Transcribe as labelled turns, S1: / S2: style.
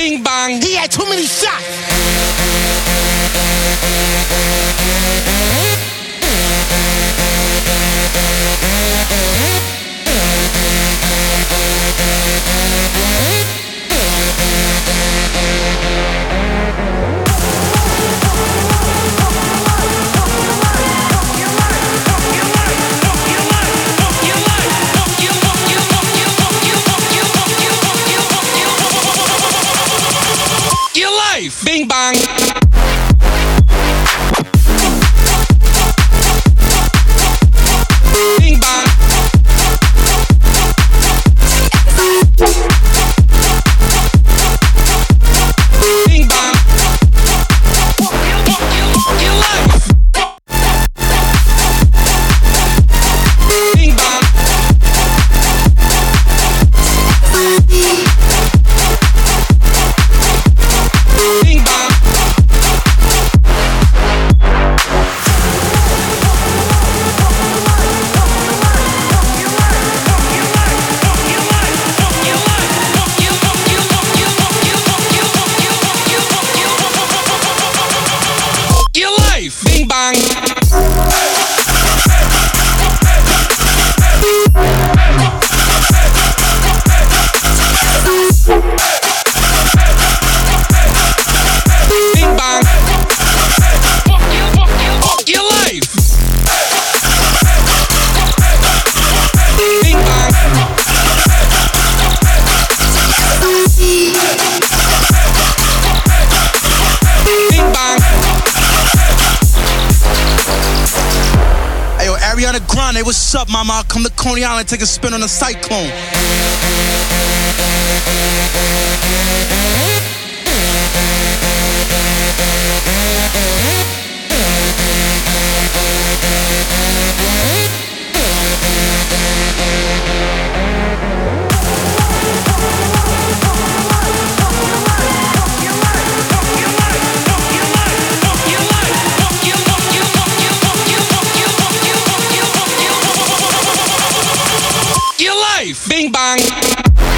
S1: Bing bang.
S2: He had too many shots.
S1: Bing bang. Bing bang. Bing bang. Your life. Bing bang. Bing bang. Your life. Bing bang. Bing bang. Your life. Bing bang. Bing bang.
S2: Hey, yo, Ariana Grande, what's up, mama? I'll come to Coney Island, take a spin on a cyclone.
S1: Your life. Bing bang.